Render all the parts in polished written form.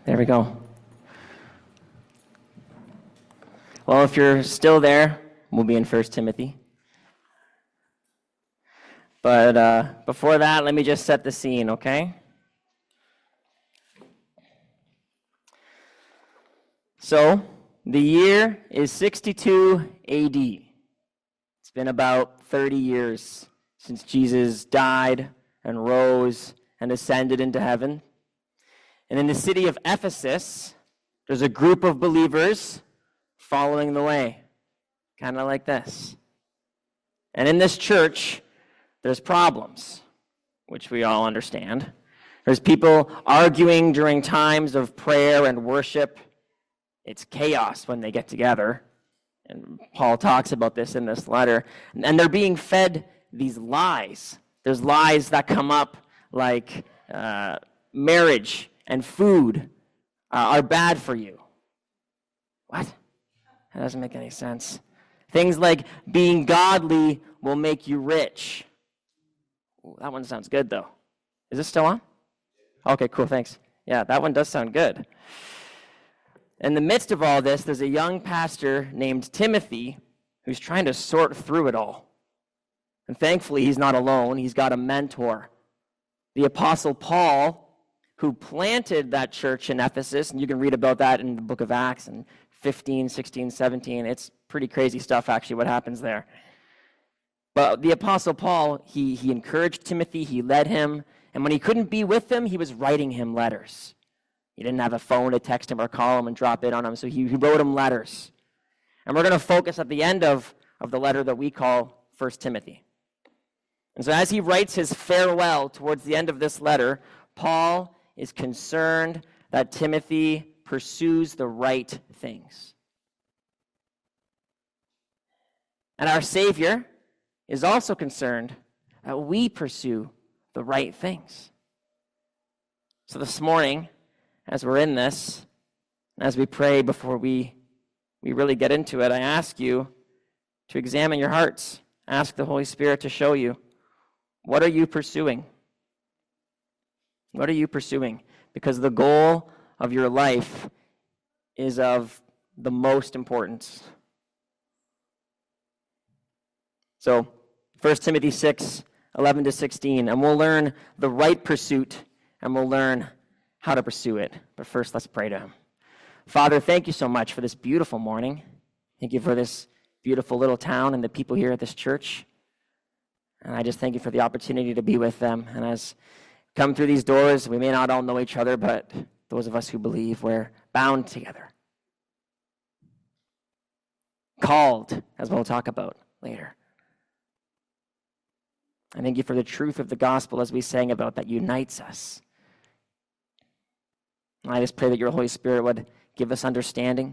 There we go. Well, if you're still there, we'll be in 1 Timothy. But before that, let me just set the scene, okay? So, the year is 62 AD. It's been about 30 years since Jesus died and rose and ascended into heaven. And in the city of Ephesus, there's a group of believers following the way, kind of like this. And in this church, there's problems, which we all understand. There's people arguing during times of prayer and worship. It's chaos when they get together. And Paul talks about this in this letter. And they're being fed these lies. There's lies that come up like marriage and food are bad for you. What? That doesn't make any sense. Things like being godly will make you rich. Ooh, that one sounds good, though. Is this still on? Okay, cool, thanks. Yeah, that one does sound good. In the midst of all this, there's a young pastor named Timothy who's trying to sort through it all. And thankfully, he's not alone. He's got a mentor. The Apostle Paul, who planted that church in Ephesus, and you can read about that in the book of Acts in 15, 16, 17. It's pretty crazy stuff, actually, what happens there. But the Apostle Paul, he encouraged Timothy, he led him, and when he couldn't be with him, he was writing him letters. He didn't have a phone to text him or call him and drop in on him, so he wrote him letters. And we're going to focus at the end of the letter that we call 1 Timothy. And so as he writes his farewell towards the end of this letter, Paul is concerned that Timothy pursues the right things. And our Savior is also concerned that we pursue the right things. So this morning, as we're in this, and as we pray before we really get into it, I ask you to examine your hearts. Ask the Holy Spirit to show you, what are you pursuing? What are you pursuing? Because the goal of your life is of the most importance. So, 1 Timothy 6, 11 to 16, and we'll learn the right pursuit, and we'll learn how to pursue it. But first, let's pray to him. Father, thank you so much for this beautiful morning. Thank you for this beautiful little town and the people here at this church. And I just thank you for the opportunity to be with them. And as we come through these doors, we may not all know each other, but those of us who believe, we're bound together. Called, as we'll talk about later. I thank you for the truth of the gospel, as we sang about, that unites us. And I just pray that your Holy Spirit would give us understanding.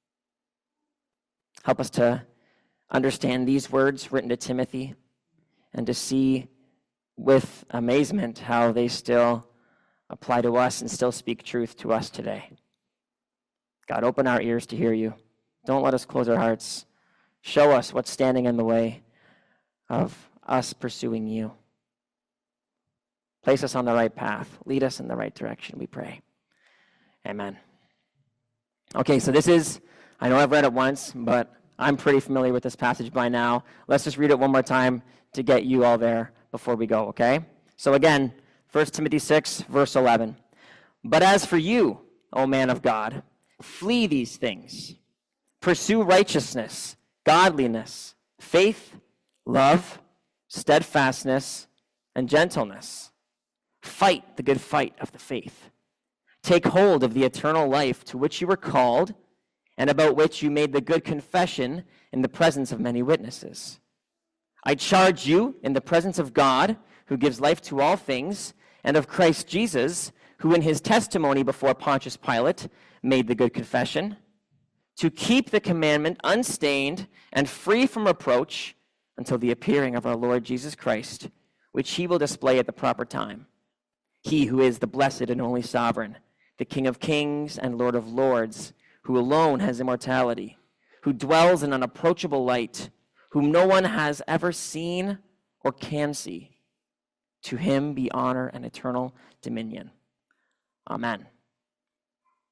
Help us to understand these words written to Timothy and to see with amazement how they still apply to us and still speak truth to us today. God, open our ears to hear you. Don't let us close our hearts. Show us what's standing in the way of us pursuing you. Place us on the right path. Lead us in the right direction, we pray. Amen. Okay, so this is, I know I've read it once, but I'm pretty familiar with this passage by now. Let's just read it one more time to get you all there before we go, okay? So again, 1 Timothy 6, verse 11. But as for you, O man of God, flee these things. Pursue righteousness, godliness, faith, love, steadfastness, and gentleness. Fight the good fight of the faith. Take hold of the eternal life to which you were called and about which you made the good confession in the presence of many witnesses. I charge you in the presence of God, who gives life to all things, and of Christ Jesus, who in his testimony before Pontius Pilate made the good confession, to keep the commandment unstained and free from reproach until the appearing of our Lord Jesus Christ, which he will display at the proper time. He who is the blessed and only sovereign, the King of kings and Lord of lords, who alone has immortality, who dwells in unapproachable light, whom no one has ever seen or can see. To him be honor and eternal dominion. Amen.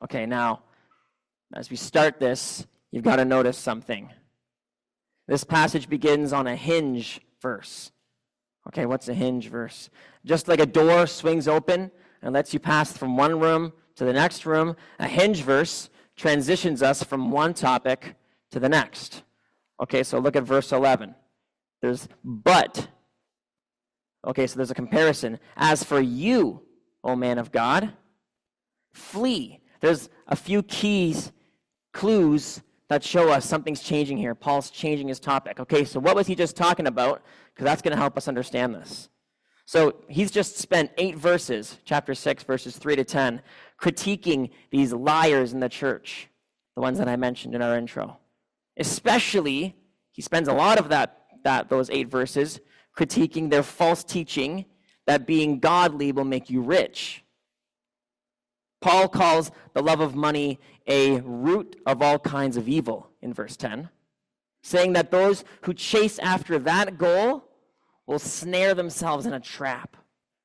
Okay, now, as we start this, you've got to notice something. This passage begins on a hinge verse. Okay, what's a hinge verse? Just like a door swings open and lets you pass from one room to the next room, a hinge verse transitions us from one topic to the next. Okay, so look at verse 11. There's but. Okay, so there's a comparison. As for you, O man of God, flee. There's a few clues that show us something's changing here. Paul's changing his topic. Okay, so what was he just talking about? Because that's going to help us understand this. So he's just spent 8 verses, chapter 6, verses 3 to 10, critiquing these liars in the church, the ones that I mentioned in our intro. Especially, he spends a lot of those 8 verses critiquing their false teaching that being godly will make you rich. Paul calls the love of money a root of all kinds of evil in verse 10, saying that those who chase after that goal will snare themselves in a trap,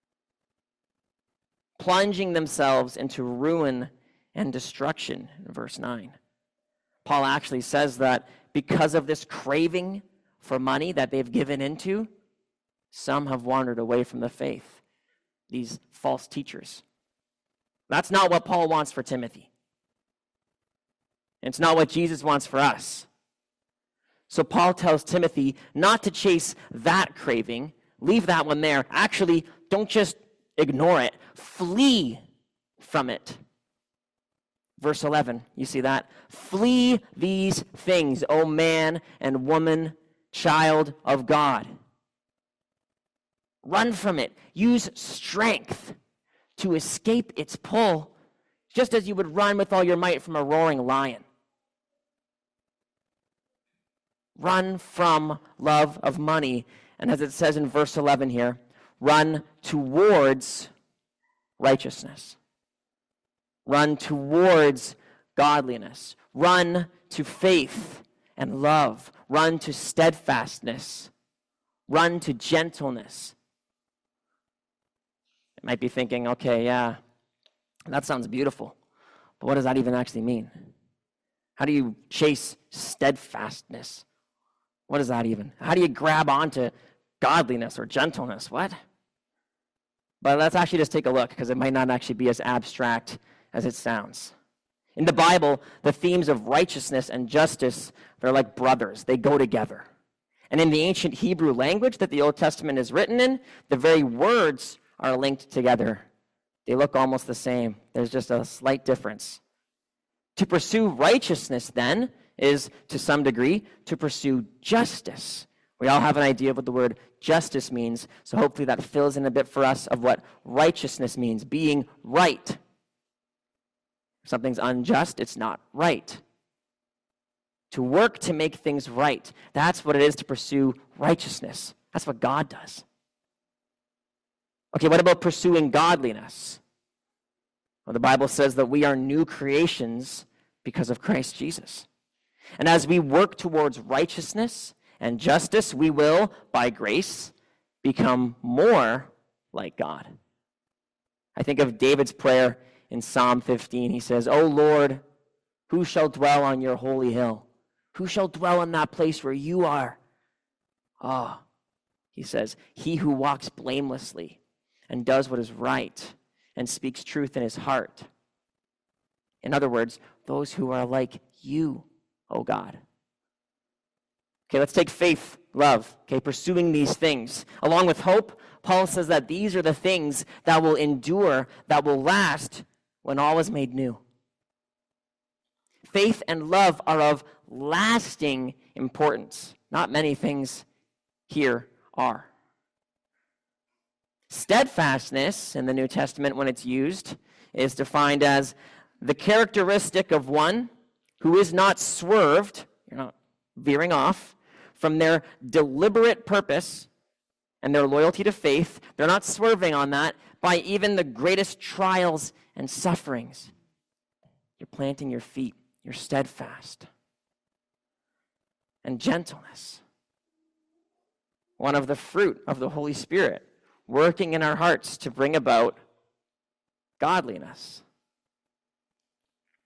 plunging themselves into ruin and destruction in verse 9. Paul actually says that because of this craving for money that they've given into, some have wandered away from the faith, these false teachers. That's not what Paul wants for Timothy. It's not what Jesus wants for us. So Paul tells Timothy not to chase that craving. Leave that one there. Actually, don't just ignore it. Flee from it. Verse 11, you see that? Flee these things, O man and woman, child of God. Run from it. Use strength to escape its pull, just as you would run with all your might from a roaring lion. Run from love of money. And as it says in verse 11 here, run towards righteousness. Run towards godliness. Run to faith and love. Run to steadfastness. Run to gentleness. You might be thinking, okay, yeah, that sounds beautiful. But what does that even actually mean? How do you chase steadfastness? What is that even? How do you grab onto godliness or gentleness? What? But let's actually just take a look, because it might not actually be as abstract as it sounds. In the Bible, the themes of righteousness and justice, they're like brothers. They go together. And in the ancient Hebrew language that the Old Testament is written in, the very words are linked together. They look almost the same. There's just a slight difference. To pursue righteousness, then, is, to some degree, to pursue justice. We all have an idea of what the word justice means, so hopefully that fills in a bit for us of what righteousness means, being right. If something's unjust, it's not right. To work to make things right, that's what it is to pursue righteousness. That's what God does. Okay, what about pursuing godliness? Well, the Bible says that we are new creations because of Christ Jesus. And as we work towards righteousness and justice, we will, by grace, become more like God. I think of David's prayer in Psalm 15. He says, O Lord, who shall dwell on your holy hill? Who shall dwell in that place where you are? He says, he who walks blamelessly and does what is right and speaks truth in his heart. In other words, those who are like you, O God. Okay, let's take faith, love, okay, pursuing these things. Along with hope, Paul says that these are the things that will endure, that will last when all is made new. Faith and love are of lasting importance. Not many things here are. Steadfastness in the New Testament, when it's used, is defined as the characteristic of one who is not swerved, you're not veering off, from their deliberate purpose and their loyalty to faith. They're not swerving on that by even the greatest trials and sufferings. You're planting your feet. You're steadfast. And gentleness, one of the fruit of the Holy Spirit, working in our hearts to bring about godliness.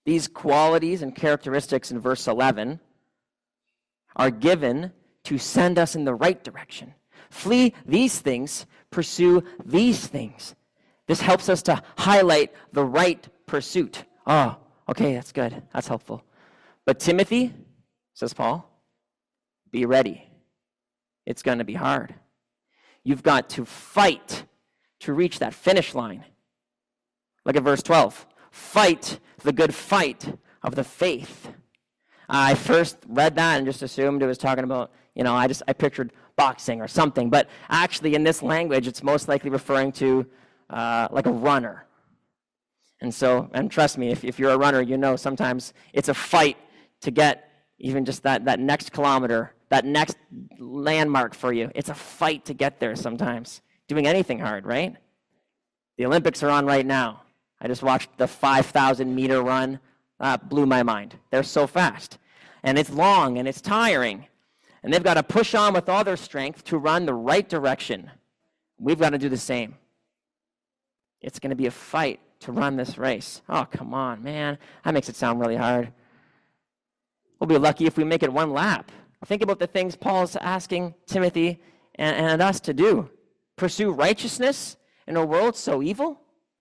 These qualities and characteristics in verse 11 are given to send us in the right direction. Flee these things, pursue these things. This helps us to highlight the right pursuit. Oh, okay, that's good. That's helpful. But Timothy, says Paul, be ready. It's going to be hard. You've got to fight to reach that finish line. Look at verse 12. Fight the good fight of the faith. I first read that and just assumed it was talking about, I pictured boxing or something. But actually, in this language, it's most likely referring to like a runner. And trust me, if you're a runner, you know sometimes it's a fight to get even just that next kilometer, that next landmark for you. It's a fight to get there sometimes. Doing anything hard, right? The Olympics are on right now. I just watched the 5,000-meter run. That blew my mind. They're so fast. And it's long and it's tiring. And they've got to push on with all their strength to run the right direction. We've got to do the same. It's going to be a fight to run this race. Oh, come on, man. That makes it sound really hard. We'll be lucky if we make it one lap. Think about the things Paul's asking Timothy and us to do. Pursue righteousness in a world so evil.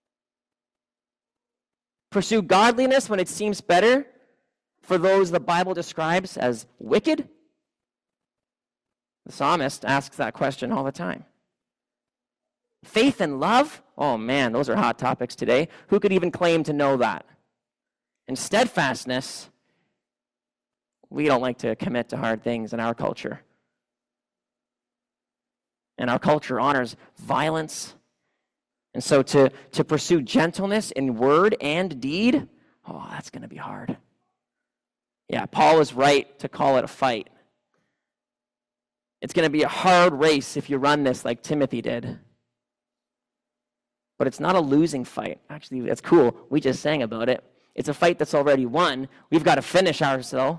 Pursue godliness when it seems better for those the Bible describes as wicked. The psalmist asks that question all the time. Faith and love? Oh man, those are hot topics today. Who could even claim to know that? And steadfastness, we don't like to commit to hard things in our culture. And our culture honors violence. And so to pursue gentleness in word and deed, oh, that's going to be hard. Yeah, Paul is right to call it a fight. It's going to be a hard race if you run this like Timothy did. But it's not a losing fight. Actually, that's cool. We just sang about it. It's a fight that's already won. We've got to finish ours, though.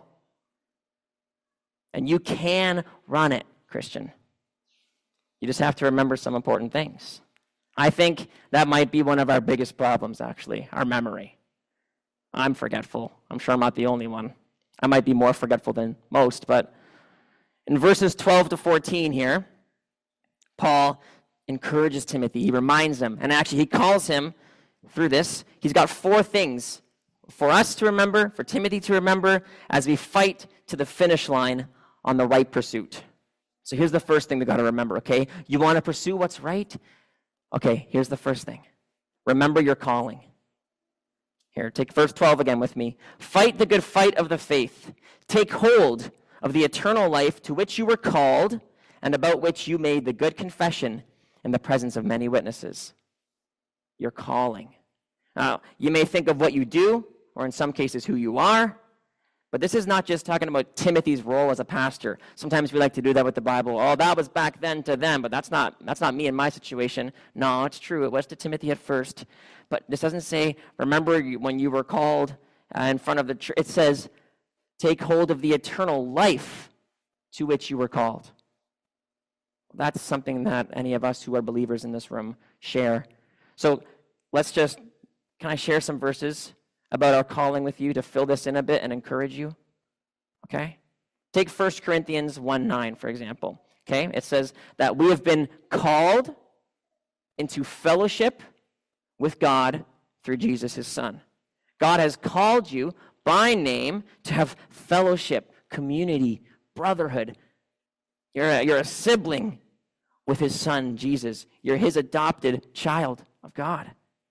And you can run it, Christian. You just have to remember some important things. I think that might be one of our biggest problems, actually, our memory. I'm forgetful. I'm sure I'm not the only one. I might be more forgetful than most, but in verses 12 to 14 here, Paul encourages Timothy. He reminds him, and actually he calls him through this. He's got 4 things for us to remember, for Timothy to remember, as we fight to the finish line on the right pursuit. So here's the first thing we've got to remember, okay? You want to pursue what's right? Okay, here's the first thing. Remember your calling. Here, take verse 12 again with me. Fight the good fight of the faith. Take hold of the eternal life to which you were called and about which you made the good confession in the presence of many witnesses. Your calling. Now, you may think of what you do, or in some cases who you are, but this is not just talking about Timothy's role as a pastor. Sometimes we like to do that with the Bible. Oh, that was back then to them, but that's not me in my situation. No, it's true. It was to Timothy at first. But this doesn't say, remember when you were called in front of the church. It says, take hold of the eternal life to which you were called. That's something that any of us who are believers in this room share. So can I share some verses about our calling with you to fill this in a bit and encourage you? Okay? Take 1 Corinthians 1:9, for example. Okay? It says that we have been called into fellowship with God through Jesus, his Son. God has called you by name to have fellowship, community, brotherhood. You're a sibling with his Son, Jesus. You're his adopted child of God.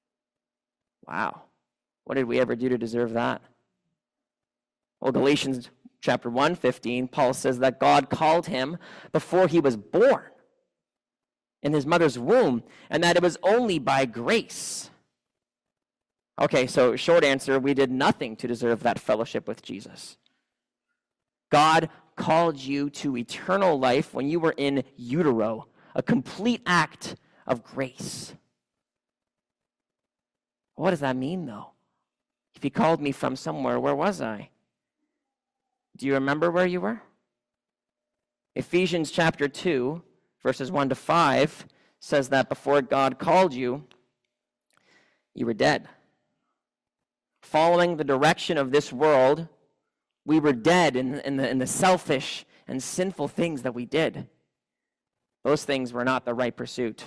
Wow. What did we ever do to deserve that? Well, Galatians chapter 1:15, Paul says that God called him before he was born in his mother's womb, and that it was only by grace. Okay, so short answer, we did nothing to deserve that fellowship with Jesus. God called you to eternal life when you were in utero, a complete act of grace. What does that mean, though? If he called me from somewhere, where was I? Do you remember where you were? Ephesians chapter 2, verses 1 to 5, says that before God called you, you were dead. following the direction of this world, we were dead in the selfish and sinful things that we did. Those things were not the right pursuit.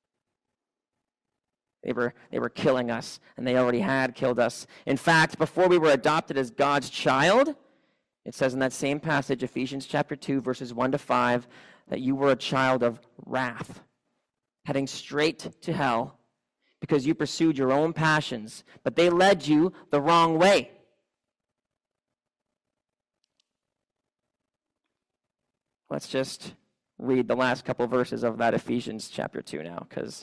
They were killing us, and they already had killed us. In fact, before we were adopted as God's child, it says in that same passage, Ephesians chapter 2, verses 1 to 5, that you were a child of wrath, heading straight to hell because you pursued your own passions, but they led you the wrong way. Let's just read the last couple verses of that Ephesians chapter 2 now, because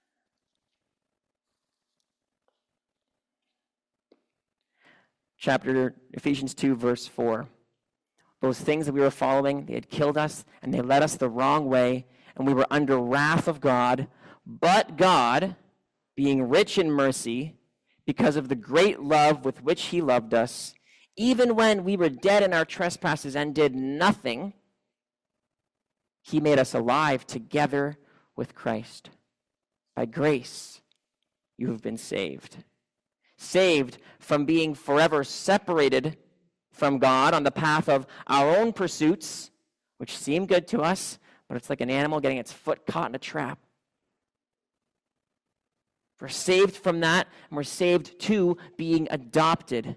Ephesians 2, verse 4. Those things that we were following, they had killed us, and they led us the wrong way, and we were under wrath of God. But God, being rich in mercy, because of the great love with which he loved us, even when we were dead in our trespasses and did nothing, he made us alive together with Christ. By grace, you have been saved. Saved from being forever separated from God on the path of our own pursuits, which seem good to us, but it's like an animal getting its foot caught in a trap. We're saved from that, and we're saved to being adopted.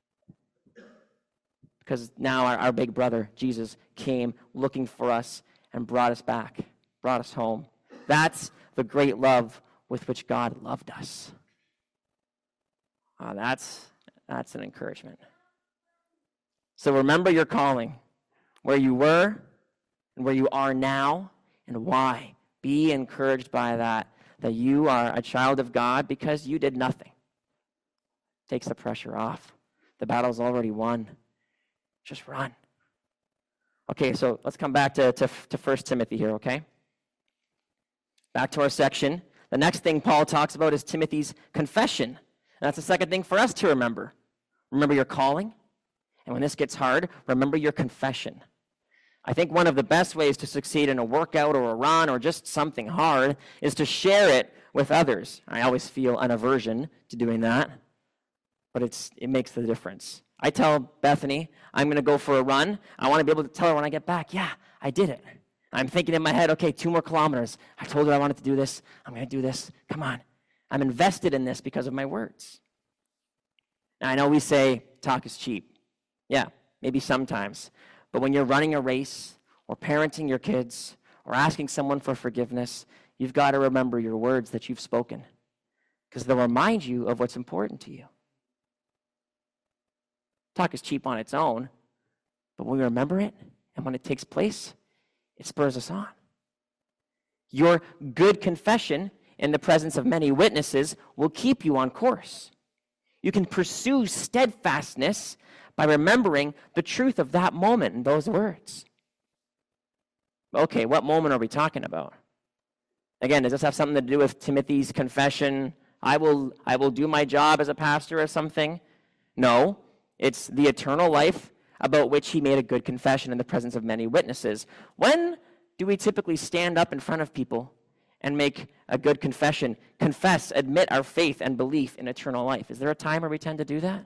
Because now our big brother, Jesus, came looking for us and brought us back, brought us home. That's the great love with which God loved us. That's an encouragement. So remember your calling, where you were and where you are now, and why. Be encouraged by that you are a child of God because you did nothing. Takes the pressure off. The battle's already won. Just run. Okay, so let's come back to 1 Timothy here, okay? Back to our section. The next thing Paul talks about is Timothy's confession. And that's the second thing for us to remember. Remember your calling. And when this gets hard, remember your confession. I think one of the best ways to succeed in a workout or a run or just something hard is to share it with others. I always feel an aversion to doing that, but it makes the difference. I tell Bethany, I'm going to go for a run. I want to be able to tell her when I get back, yeah, I did it. I'm thinking in my head, okay, 2 more kilometers. I told her I wanted to do this. I'm going to do this. Come on. I'm invested in this because of my words. Now, I know we say talk is cheap. Yeah, maybe sometimes. But when you're running a race or parenting your kids or asking someone for forgiveness, you've got to remember your words that you've spoken because they'll remind you of what's important to you. Talk is cheap on its own, but when we remember it and when it takes place, it spurs us on. Your good confession in the presence of many witnesses will keep you on course. You can pursue steadfastness by remembering the truth of that moment and those words. Okay, what moment are we talking about? Again, does this have something to do with Timothy's confession? I will do my job as a pastor or something? No, it's the eternal life about which he made a good confession in the presence of many witnesses. When do we typically stand up in front of people and make a good confession, confess, admit our faith and belief in eternal life? Is there a time where we tend to do that?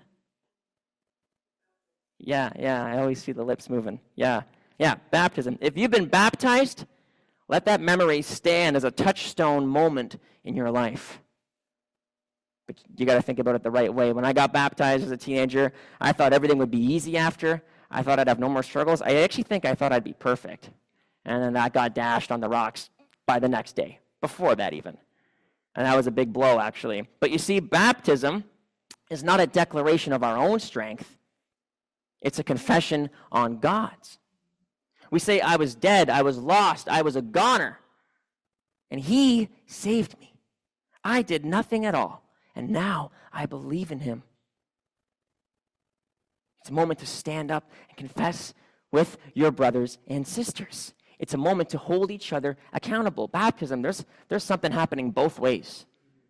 Yeah, I always see the lips moving. Yeah, baptism. If you've been baptized, let that memory stand as a touchstone moment in your life. But you got to think about it the right way. When I got baptized as a teenager, I thought everything would be easy after. I thought I'd have no more struggles. I actually think I thought I'd be perfect. And then that got dashed on the rocks by the next day, before that even. And that was a big blow, actually. But you see, baptism is not a declaration of our own strength. It's a confession on God's. We say, I was dead, I was lost, I was a goner. And he saved me. I did nothing at all. And now I believe in him. It's a moment to stand up and confess with your brothers and sisters. It's a moment to hold each other accountable. Baptism, there's something happening both ways.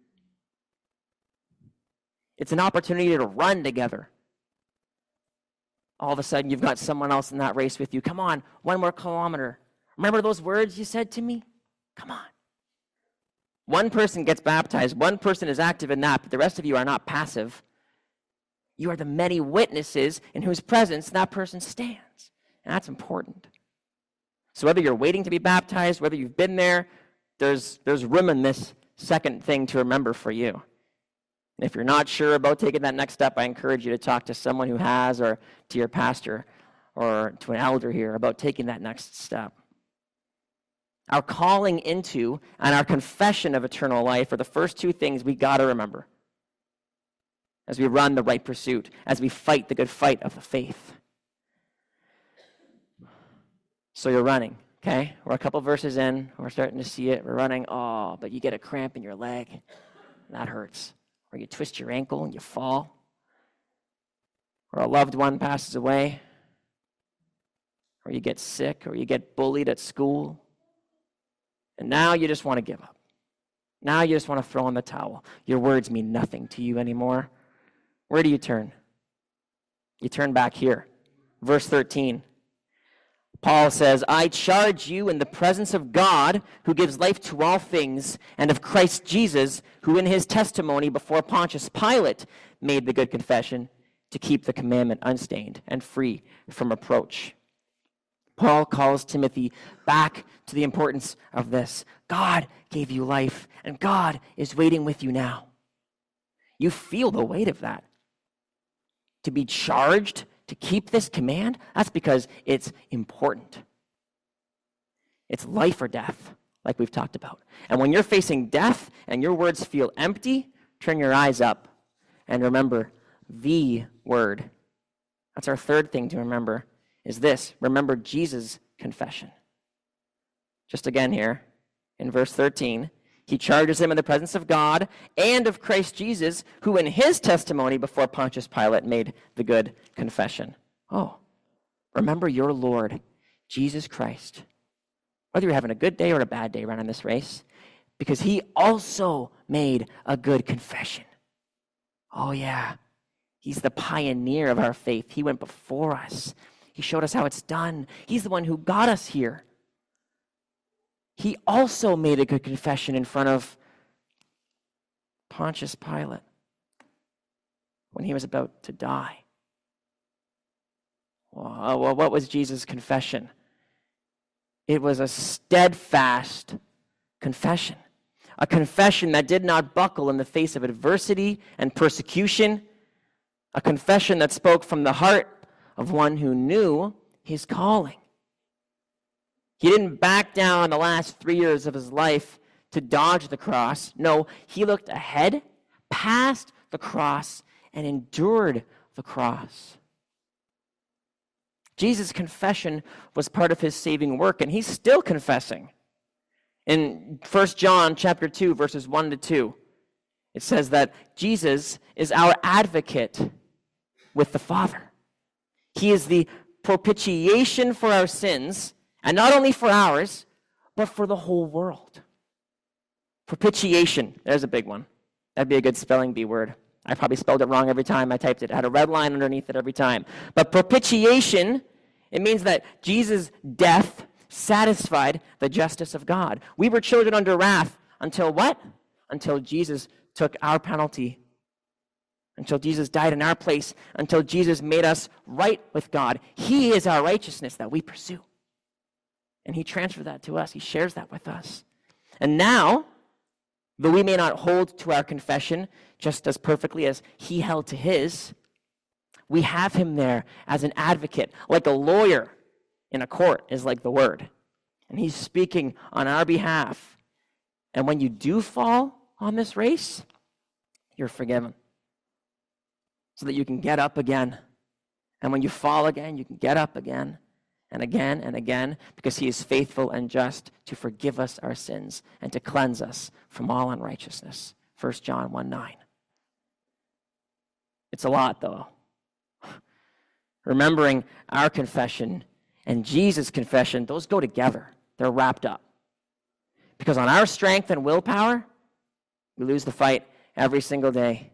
It's an opportunity to run together. All of a sudden, you've got someone else in that race with you. Come on, 1 more kilometer. Remember those words you said to me? Come on. One person gets baptized. One person is active in that, but the rest of you are not passive. You are the many witnesses in whose presence that person stands. And that's important. So whether you're waiting to be baptized, whether you've been there, there's room in this second thing to remember for you. And if you're not sure about taking that next step, I encourage you to talk to someone who has, or to your pastor or to an elder here about taking that next step. Our calling into and our confession of eternal life are the first two things we got to remember as we run the right pursuit, as we fight the good fight of the faith. So you're running, okay? We're a couple verses in. We're starting to see it. We're running. Oh, but you get a cramp in your leg. That hurts. Or you twist your ankle and you fall. Or a loved one passes away. Or you get sick. Or you get bullied at school. And now you just want to give up. Now you just want to throw in the towel. Your words mean nothing to you anymore. Where do you turn? You turn back here. Verse 13. Paul says, I charge you in the presence of God, who gives life to all things, and of Christ Jesus, who in his testimony before Pontius Pilate made the good confession, to keep the commandment unstained and free from reproach. Paul calls Timothy back to the importance of this. God gave you life, and God is waiting with you now. You feel the weight of that. To be charged to keep this command, that's because it's important. It's life or death, like we've talked about. And when you're facing death and your words feel empty, turn your eyes up and remember the word. That's our third thing to remember, is this. Remember Jesus' confession. Just again here, in verse 13, he charges him in the presence of God and of Christ Jesus, who in his testimony before Pontius Pilate made the good confession. Oh, remember your Lord, Jesus Christ. Whether you're having a good day or a bad day running this race, because he also made a good confession. Oh yeah, he's the pioneer of our faith. He went before us. He showed us how it's done. He's the one who got us here. He also made a good confession in front of Pontius Pilate when he was about to die. Well, what was Jesus' confession? It was a steadfast confession, a confession that did not buckle in the face of adversity and persecution, a confession that spoke from the heart of one who knew his calling. He didn't back down the last 3 years of his life to dodge the cross. No, he looked ahead, past the cross, and endured the cross. Jesus' confession was part of his saving work, and he's still confessing. In 1 John chapter 2, verses 1 to 2, it says that Jesus is our advocate with the Father. He is the propitiation for our sins, and not only for ours, but for the whole world. Propitiation, there's a big one. That'd be a good spelling bee word. I probably spelled it wrong every time I typed it. It had a red line underneath it every time. But propitiation, it means that Jesus' death satisfied the justice of God. We were children under wrath until what? Until Jesus took our penalty. Until Jesus died in our place. Until Jesus made us right with God. He is our righteousness that we pursue. And he transferred that to us. He shares that with us. And now, though we may not hold to our confession just as perfectly as he held to his, we have him there as an advocate, like a lawyer in a court is like the word. And he's speaking on our behalf. And when you do fall on this race, you're forgiven. So that you can get up again. And when you fall again, you can get up again. And again, because he is faithful and just to forgive us our sins and to cleanse us from all unrighteousness. 1 John 1:9. It's a lot, though. Remembering our confession and Jesus' confession, those go together. They're wrapped up. Because on our strength and willpower, we lose the fight every single day.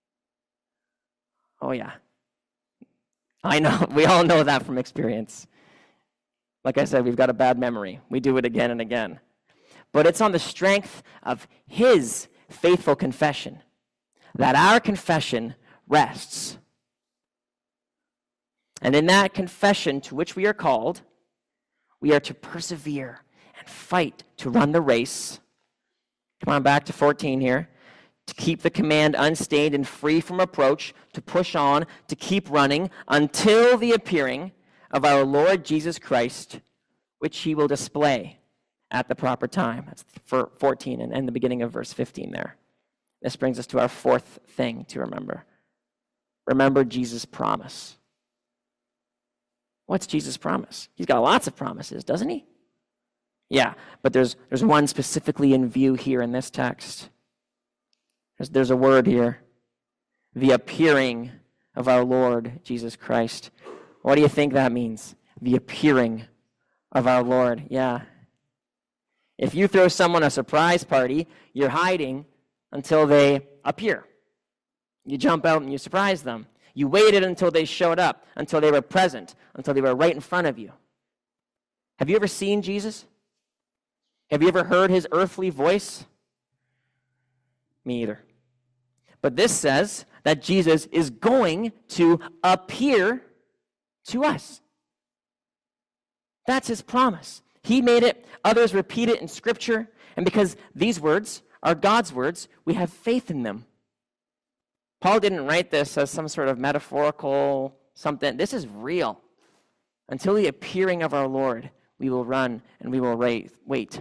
Oh, yeah. I know. We all know that from experience. Like I said, we've got a bad memory. We do it again and again. But it's on the strength of his faithful confession that our confession rests. And in that confession to which we are called, we are to persevere and fight to run the race. Come on back to 14 here. To keep the command unstained and free from reproach, to push on, to keep running until the appearing of our Lord Jesus Christ, which he will display at the proper time. That's for 14 and the beginning of verse 15 there. This brings us to our fourth thing to remember. Remember Jesus' promise. What's Jesus' promise? He's got lots of promises, doesn't he? Yeah, but there's one specifically in view here in this text. There's a word here. The appearing of our Lord Jesus Christ. What do you think that means? The appearing of our Lord. Yeah. If you throw someone a surprise party, you're hiding until they appear. You jump out and you surprise them. You waited until they showed up, until they were present, until they were right in front of you. Have you ever seen Jesus? Have you ever heard his earthly voice? Me either. But this says that Jesus is going to appear to us. That's his promise. He made it. Others repeat it in Scripture. And because these words are God's words, we have faith in them. Paul didn't write this as some sort of metaphorical something. This is real. Until the appearing of our Lord, we will run and we will wait.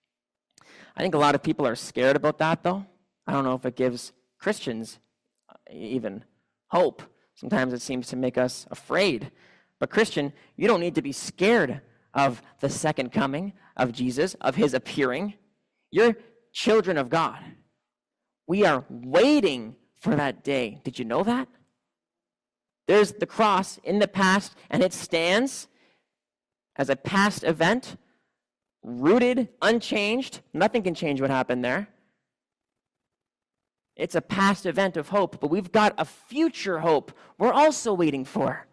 I think a lot of people are scared about that, though. I don't know if it gives Christians even hope. Sometimes it seems to make us afraid. But Christian, you don't need to be scared of the second coming of Jesus, of his appearing. You're children of God. We are waiting for that day. Did you know that? There's the cross in the past, and it stands as a past event, rooted, unchanged. Nothing can change what happened there. It's a past event of hope, but we've got a future hope we're also waiting for.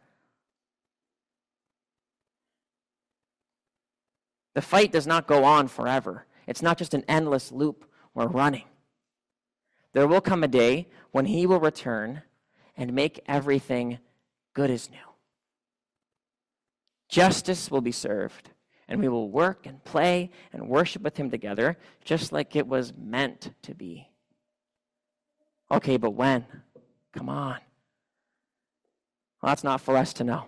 The fight does not go on forever. It's not just an endless loop we're running. There will come a day when he will return and make everything good as new. Justice will be served, and we will work and play and worship with him together, just like it was meant to be. Okay, but when? Come on. Well, that's not for us to know.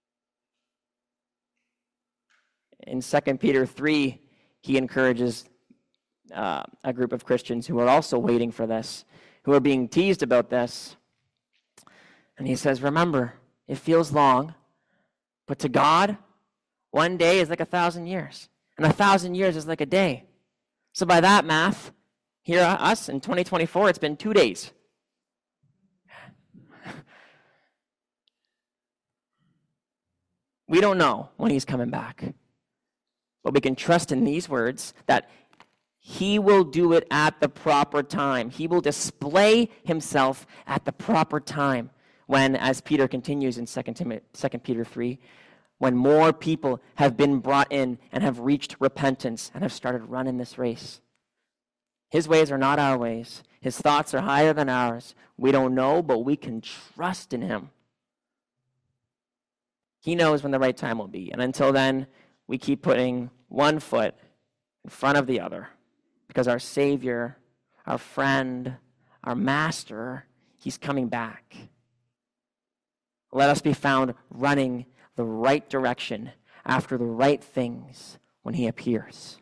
In 2 Peter 3, he encourages a group of Christians who are also waiting for this, who are being teased about this. And he says, remember, it feels long, but to God, one day is like 1,000 years, and 1,000 years is like a day. So by that math, here us in 2024, it's been 2 days. We don't know when he's coming back, but we can trust in these words that he will do it at the proper time. He will display himself at the proper time when, as Peter continues in 2 Peter 3, when more people have been brought in and have reached repentance and have started running this race. His ways are not our ways. His thoughts are higher than ours. We don't know, but we can trust in him. He knows when the right time will be. And until then, we keep putting one foot in front of the other because our Savior, our friend, our Master, he's coming back. Let us be found running the right direction after the right things when he appears.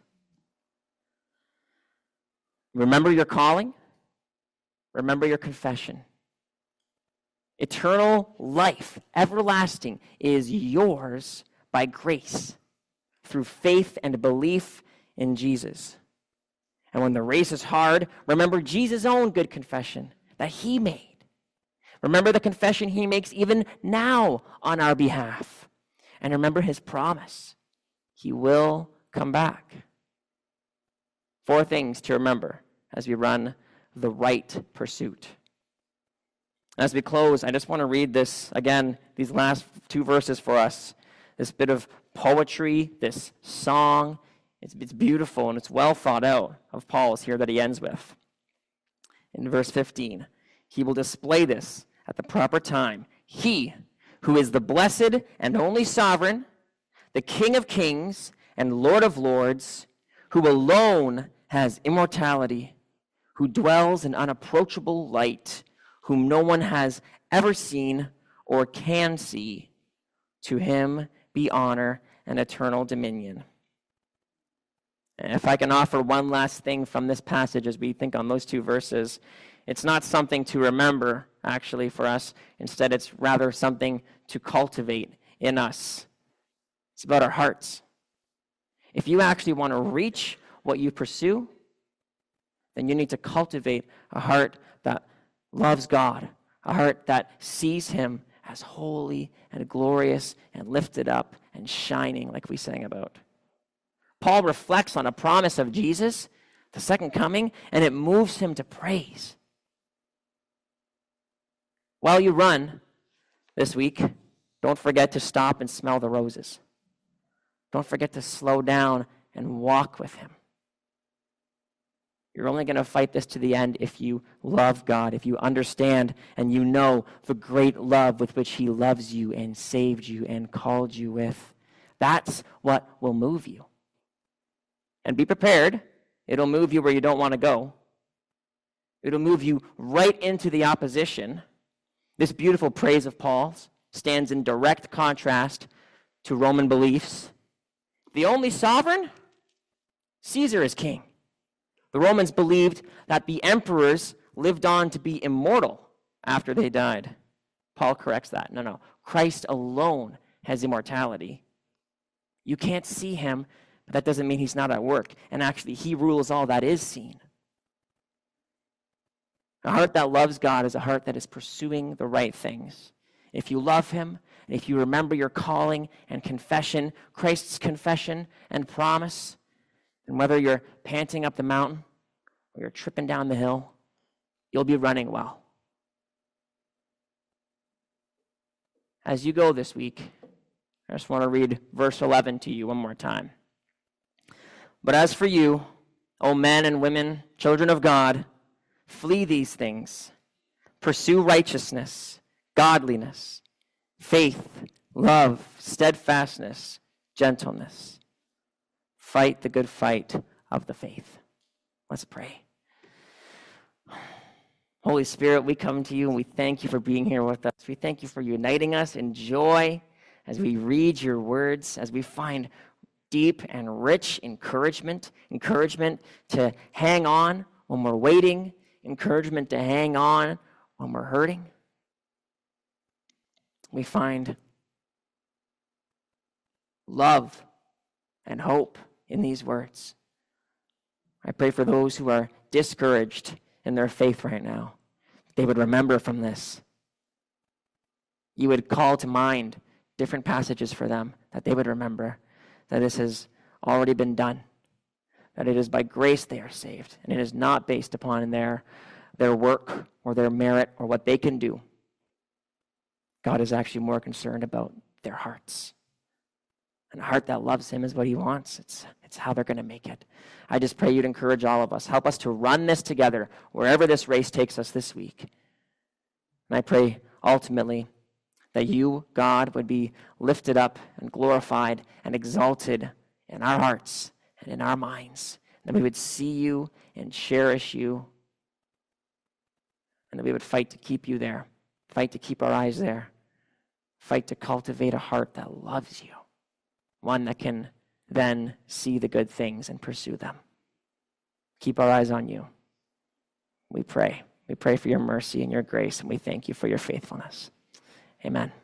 Remember your calling. Remember your confession. Eternal life, everlasting, is yours by grace through faith and belief in Jesus. And when the race is hard, remember Jesus' own good confession that he made. Remember the confession he makes even now on our behalf. And remember his promise. He will come back. 4 things to remember as we run the right pursuit. As we close, I just want to read this again, these last 2 verses for us. This bit of poetry, this song. It's beautiful and it's well thought out of Paul's here that he ends with. In verse 15, he will display this at the proper time. He who is the blessed and only sovereign, the King of kings and Lord of lords, who alone has immortality, who dwells in unapproachable light, whom no one has ever seen or can see. To him be honor and eternal dominion. And if I can offer one last thing from this passage as we think on those two verses, it's not something to remember, actually, for us. Instead, it's rather something to cultivate in us. It's about our hearts. If you actually want to reach what you pursue, then you need to cultivate a heart that loves God, a heart that sees him as holy and glorious and lifted up and shining, like we sang about. Paul reflects on a promise of Jesus, the second coming, and it moves him to praise. While you run this week, don't forget to stop and smell the roses. Don't forget to slow down and walk with him. You're only going to fight this to the end if you love God, if you understand and you know the great love with which he loves you and saved you and called you with. That's what will move you. And be prepared. It'll move you where you don't want to go. It'll move you right into the opposition. This beautiful praise of Paul's stands in direct contrast to Roman beliefs. The only sovereign? Caesar is king. The Romans believed that the emperors lived on to be immortal after they died. Paul corrects that. No. Christ alone has immortality. You can't see him, but that doesn't mean he's not at work. And actually, he rules all that is seen. A heart that loves God is a heart that is pursuing the right things. If you love him, and if you remember your calling and confession, Christ's confession and promise, then whether you're panting up the mountain or you're tripping down the hill, you'll be running well. As you go this week, I just want to read verse 11 to you one more time. But as for you, O men and women, children of God, flee these things. Pursue righteousness, godliness, faith, love, steadfastness, gentleness. Fight the good fight of the faith. Let's pray. Holy Spirit, we come to you and we thank you for being here with us. We thank you for uniting us in joy as we read your words, as we find deep and rich encouragement to hang on when we're waiting, encouragement to hang on when we're hurting. We find love and hope in these words. I pray for those who are discouraged in their faith right now, they would remember from this. You would call to mind different passages for them, that they would remember that this has already been done, that it is by grace they are saved, and it is not based upon their work or their merit or what they can do. God is actually more concerned about their hearts. And a heart that loves him is what he wants. It's how they're going to make it. I just pray you'd encourage all of us. Help us to run this together wherever this race takes us this week. And I pray ultimately that you, God, would be lifted up and glorified and exalted in our hearts and in our minds. That we would see you and cherish you. And that we would fight to keep you there. Fight to keep our eyes there. Fight to cultivate a heart that loves you. One that can then see the good things and pursue them. Keep our eyes on you. We pray. We pray for your mercy and your grace, and we thank you for your faithfulness. Amen.